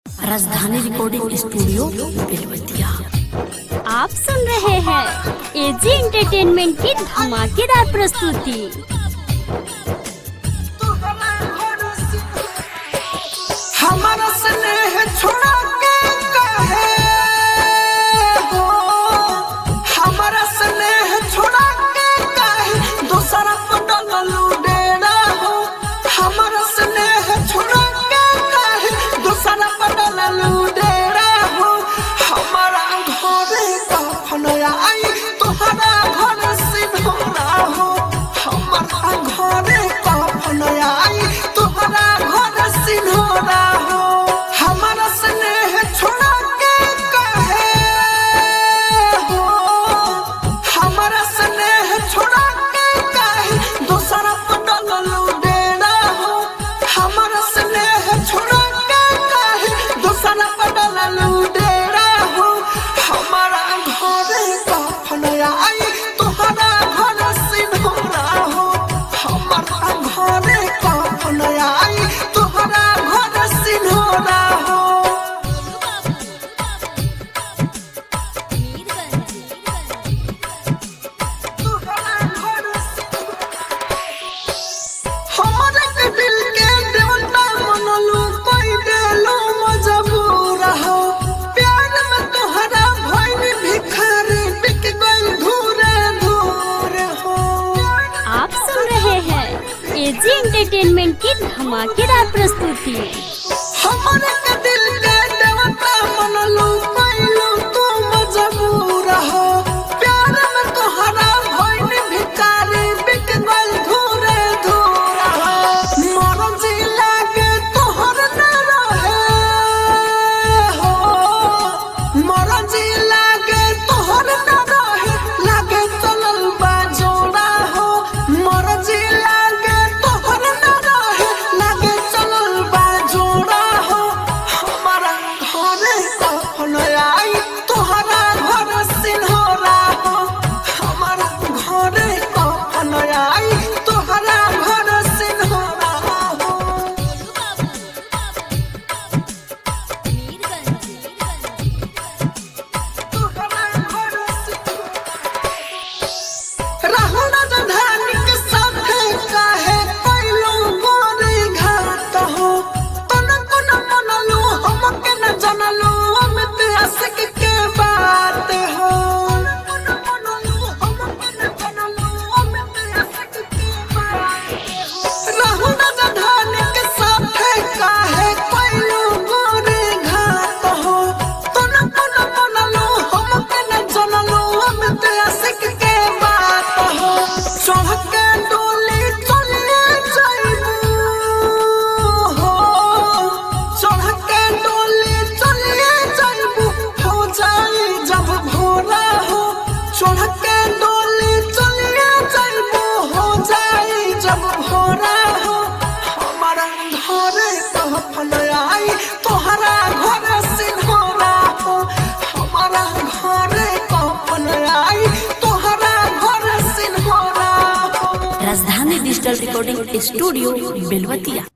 राजधानी recording studio Belwatia. आप सुन रहे हैं एजी एंटरटेनमेंट की धमाकेदार प्रस्तुति। हमारा स्नेह छोड़ा के कहे हो, हमारा स्नेह छोड़ा के कहे दूसरा पटल लुडेरा हो, हमारा स्नेह छोड़ा के कहे दूसरा पटल लुडेरा हो। हमारा घरे कफन आई तुम्हारा घर सिंधोरा हो, हमारा घरे कफन आई तुम्हारा घर सिंधोरा हो। हमारा स्नेह छोड़ा के कहे हो, हमारा स्नेह छोड़ा के कहे दूसरा पटल लुडेरा हो, हमारा स्नेह छोड़ा के कहे दूसरा पटल लुडेरा हो। हमारा घरे कफन आई तुम्हारा घर सिंधोरा हो, हमारा घरे कफन आई तुम्हारा घर सिंधोरा हो। हमारे के दिल के देवता मनलू कोई देलो मजबूर हो, प्यार में तोहरा भइल भिखारी बिक गइल धूरे धूर हो। आप सुन रहे हैं एजी एंटरटेनमेंट की धमाकेदार प्रस्तुति। हमारे के दिल के देवता मनलू कोइलू तू मजबूर हो, प्यार में तोहरा भइल भिखारी बिक गइल धूरे धूर हो। मरजी लागे तोहर न रहे हो, मरजी लागे तोहर न रहे, लागे चलल बा जोड़ा हो। मरजी लागे तोहर न रहे, लागे चलल बा जोड़ा हो। हमारा घरे कफन आई तोहरा घर सिंधोरा हो, हमारा घरे कफन आई तोहरा घर सिंधोरा हो। राहुल राजधानी के साथे काहे कैलू गोरी घाट हो, तनको न मनलू हमके न जनलू अमित आशिक के बात हो। राहुल राजधानी के साथे काहे कैलू गोरी घाट हो, तनको न मनलू हमके न जनलू अमित आशिक के बात हो। चढ़ के डोली चले जाइबू हो, चढ़ के डोली चले जाइबू, हो जाई जब भोरा हो। चढ़ के डोली चले जाइबू, हो जाई जब भोरा हो। हमारा घरे कफन आई तोहरा घर सिंधोरा हो, हमारा घरे कफन आई तोहरा घर सिंधोरा हो। राजधानी डिजिटल रिकॉर्डिंग स्टूडियो बेलवतिया।